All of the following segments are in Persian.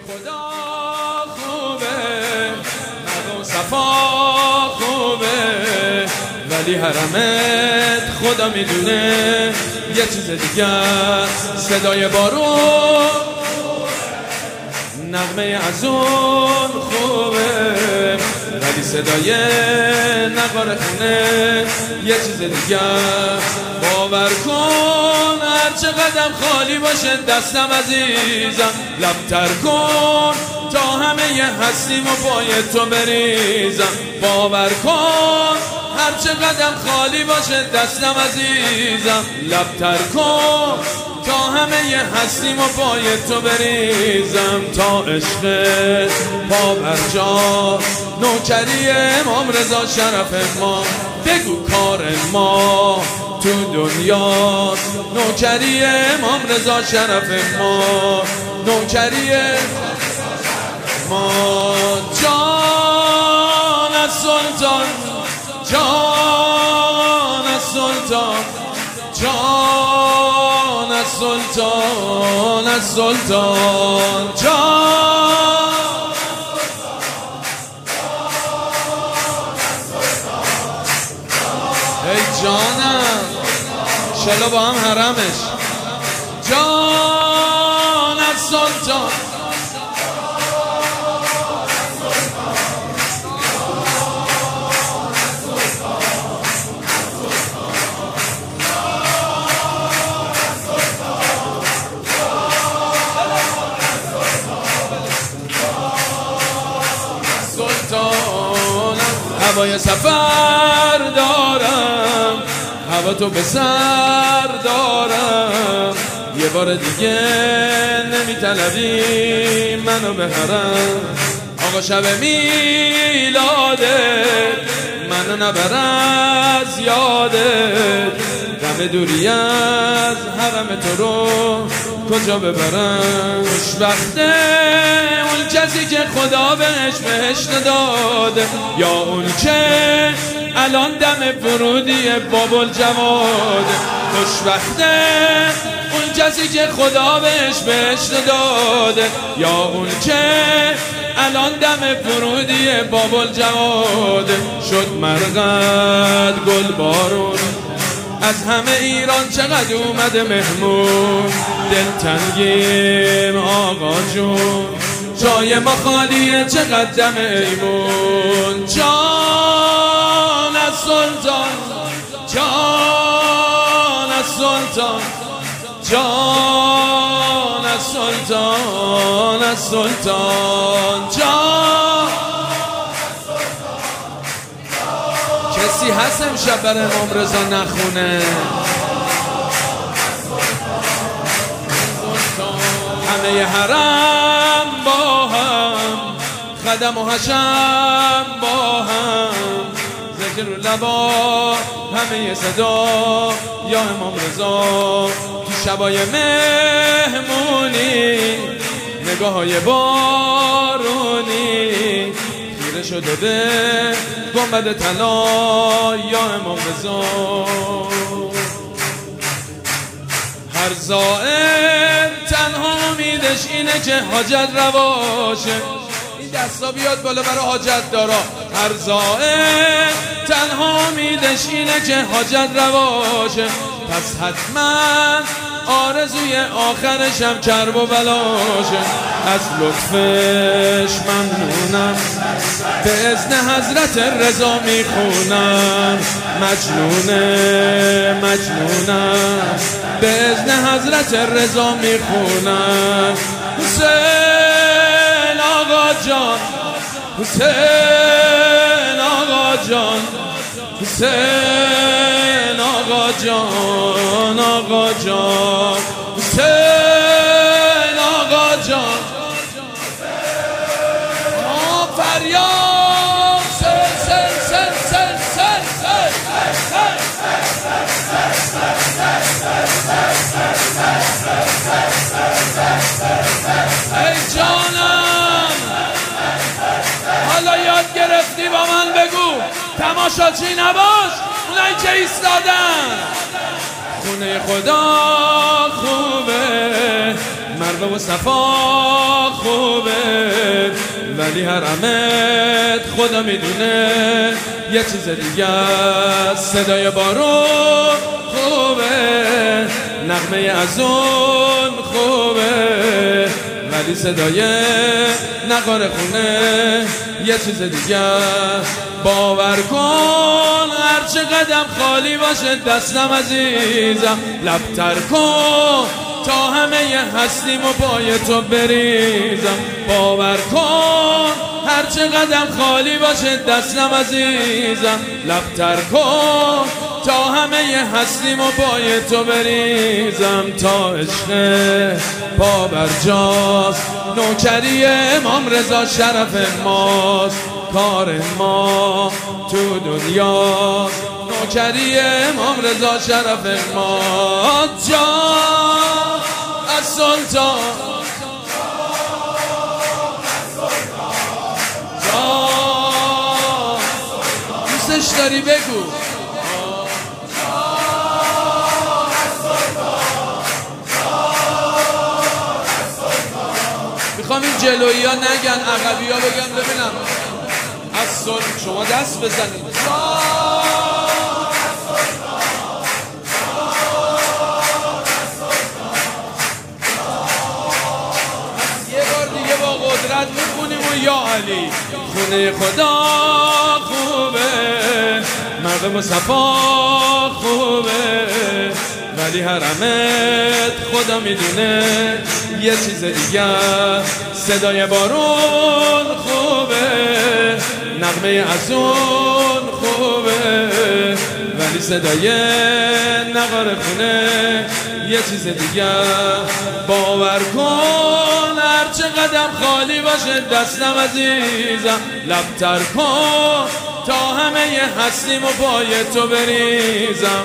خدا خوبه، مردم صفا خوبه، ولی حرمت خدا میدونه یه چیز دیگه، صدای بارون نغمه از اون خوبه، ولی صدای نقار خونه یه چیز دیگه. باور کن هر چقدر خالی باشه دستم عزیزم، لبتر کن تا همه ی هستیم و پای تو بریزم. باور کن هر چقدر خالی باشه دستم عزیزم، لبتر کن تا همه ی هستیم و پای تو بریزم. تا عشق پا برجا نوکری امام رضا شرف ما، بگو کار ما تو دنیا نوکری امام رضا شرف ما، نوکری ما. جان از سلطان، جان از سلطان، جان از سلطان، از سلطان جان. ای جانم شلا با هم حرمش، جان از سلطان، هوای سفر دارم، هوا تو به سر دارم، یه بار دیگه نمیطلبی منو به حرم. آقا شب میلاده منو نبر از یادت، غم دوری از حرم تو رو کجا ببرم. خوشبخته اون کسی که خدا بهشت داده، یا اون که الان دم ورودی باب الجواده. خوشبخته اون کسی که خدا بهشت داده، یا اون که الان دم ورودی باب الجواده. شد مرقد گل بارون از همه ایران چقدر اومده مهمون، دلتنگیم آقا جون جای ما خالیه چقدر دم ایمون. جان از سلطان، جان از سلطان، جان از سلطان، از سلطان جان. کسی هست امشب برای امام رضا نخونه؟ همه حرم با هم، خدم و حشم با هم، ذکر و لبا همه صدا یا امام رضا. تو شبای مهمونی نگاه های بارونی خیره شده به گنبد طلا یا امام رضا. هر زائر تنها امیدش اینه که حاجت رواشه، این دستا بیاد بالا برای حاجت دارا. هر زائر تنها امیدش اینه که حاجت رواشه، پس حتما آرزوی آخرشم کرب و بلاشه. از لطفش ممنونم، به اذن حضرت رضا میخونم، مجنونه مجنونم، به اذن حضرت رضا میخونم. حسین آقا جان، حسین آقا جان، حسین آقا جان، آقا جان، حسین آقا جان. فریاد سن سن سن سن سن ای جانم، حالا یاد گرفتی با من بگو تماشاچی نباش، اونایی که ایستادن. خونه خدا خوبه، مروه و صفا خوبه، ولی حرمت خدا میدونه یه چیز دیگه است. صدای بارون خوبه، نغمه از اون خوبه، ولی صدای نقار خونه یه چیز دیگه. باور کن هرچه قدم خالی باشه دستم عزیزم، لبتر کن تا همه ی هستیم و پای تو بریزم. باور کن هرچه قدم خالی باشه دستم عزیزم، لبتر کن تا همه ی هستیم و پای تو بریزم. تا عشق پا برجاست، نوکری امام رضا شرف ماست. کار ما تو دنیا نوکری امام رضا شرف ماست. جا از سلطان، جا دوستش داری بگو. میخوام این جلویی ها نگن، عقبی ها بگن ببینم. از شما دست بزنید. یه بار دیگه با قدرت میخونیم و یا علی. خونه خدا خوبه، مردم و صفا خوبه، ولی حرمت خدا میدونه یه چیز دیگه. صدای بارون خوبه، نغمه از اون خوبه، ولی صدای نقار خونه یه چیز دیگه. باور کن هرچه قدم خالی باشه دستم عزیزم، لبتر کن تا همه ی هستیم و پای تو بریزم.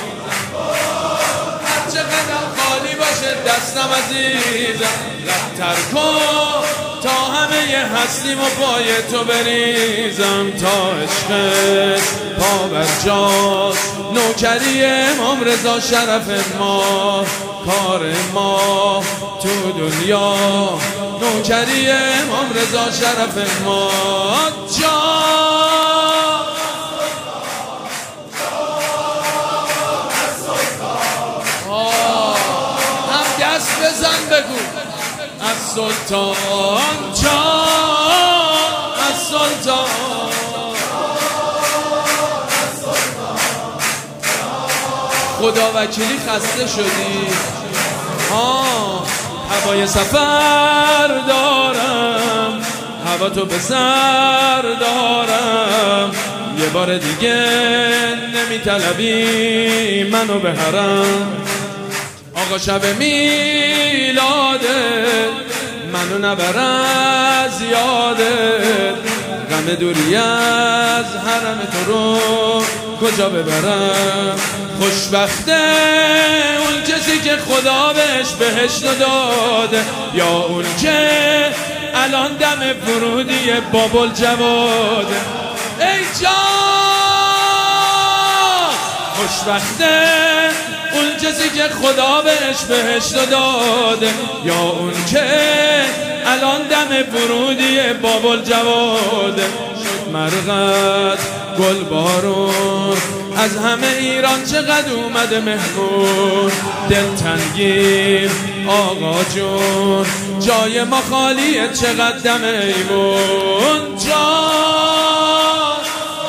هرچه قدم خالی باشه دستم عزیزم، لبتر کن تا همه ی هستیم و پای تو بریزم. تا عشق پا برجاست، نوکری امام رضا شرف ما. کار ما تو دنیا نوکری امام رضا شرف ما. جا هم دست بزن بگو. از سلطان جان، از سلطان خدا وکیلی خسته شدی؟ هوای سفر دارم، هوا تو به سر دارم. یه بار دیگه نمی طلبی منو به حرم. آقا شب میلاده منو نبر از یادت، غم دوری از حرم تو رو کجا ببرم. خوشبخته اون کسی که خدا بهش بهشت داده، یا اون که الان دم فرودی بابل جواده. ای جان خوشبخته اون کسی که خدا بهش بهشت داده، یا اون که الان دم فرودی بابل جواده. شد مرغت گل بارون از همه ایران چقدر اومده مهمون. دلتنگیم آقا جون جای ما خالیه چقدر دم ایمون. جان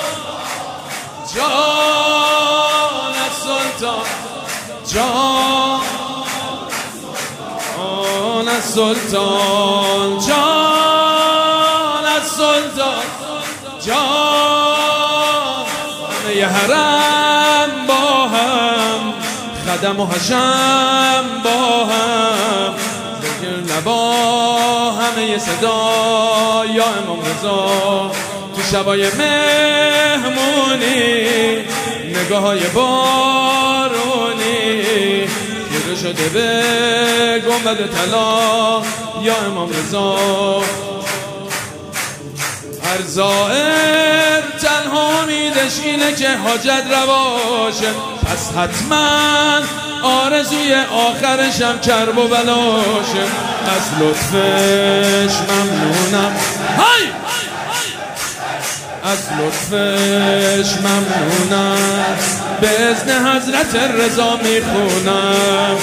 جان از سلطان، جان از سلطان، جان از سلطان، جان همه یه حرم با هم، خدم و حشم با هم، بگیر لبا همه یه صدا یا امام رضا. تو شبای مهمونی نگاه های بارونی خیره شده به گنبد طلا یا امام رضا. هر زائر تنها امیدش اینه که حاجت رواشه، پس حتما آرزوی آخرشم کرب و بلاشه، از لطفش ممنونم، های از لطفش ممنونم، به اذن حضرت رضا میخونم،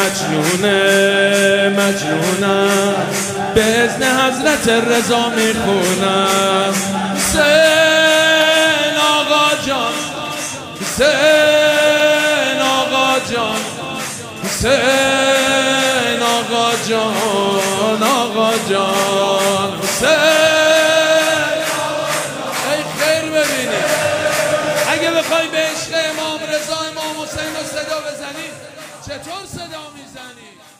مجنونم، به اذن حضرت رضا میخونم. حسین آقا جان، حسین آقا جان، حسین آقا جان، آقا جان، حسین ای خیر ببینی. اگه بخوای به عشق امام رضا امام حسین رو صدا بزنی چطور صدا میزنی؟